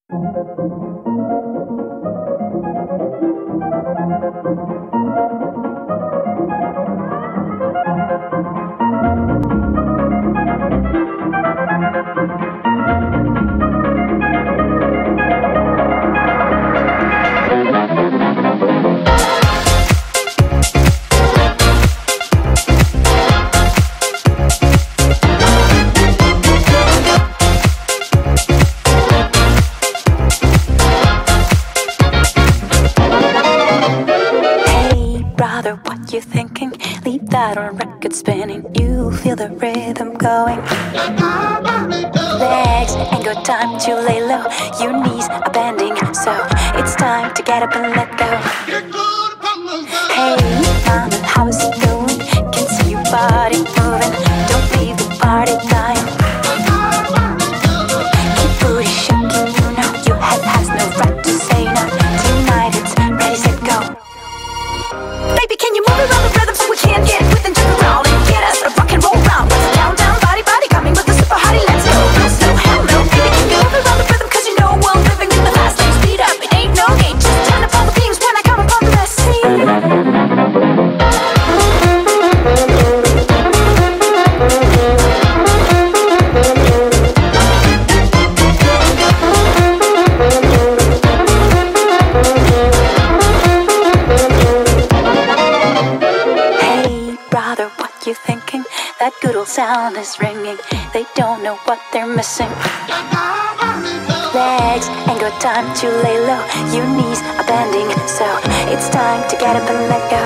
What you thinking? Leave that on record spinning. You feel the rhythm going. Legs ain't got time to lay low. Your knees are bending, so it's time to get up and let go. Hey, mama, how's it going? Can see your body moving. Don't leave the party dying. Keep booty shaking, you know your head has no right to say no. Tonight it's ready, set, go. Baby, can you move around the rhythm so we can get with and jump around and get us a rock and roll round? What's down, down, body, body coming with the super hottie? Let's go, real slow, hello. Baby, can you move around the rhythm? Cause you know I'm living in the fast lane. Speed up, it ain't no gate. Just turn up all the beams when I come upon the scene. You thinking that good old sound is ringing? They don't know what they're missing. Legs ain't got time to lay low. Your knees are bending, so it's time to get up and let go.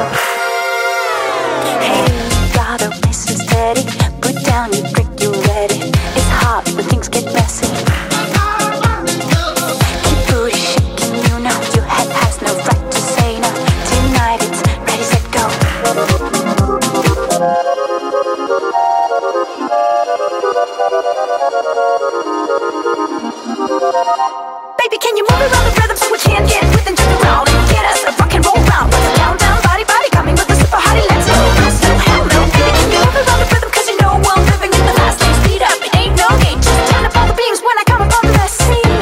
Hey, brother, listen steady. Put down your drink, you ready? It's hot when things get messy. Keep booty shaking, you know your head has no right to say no. Tonight it's ready, set, go. Baby, can you move around the rhythm so we can get with and jump around and get us a rock and roll round? What's a down, down, body, body coming with the super hottie? Let's go, real slow, hello. Baby, can you move around the rhythm? Cause you know I'm living in the fast lane. Speed up, it ain't no gate. Just turn up all the beams when I come upon the scene.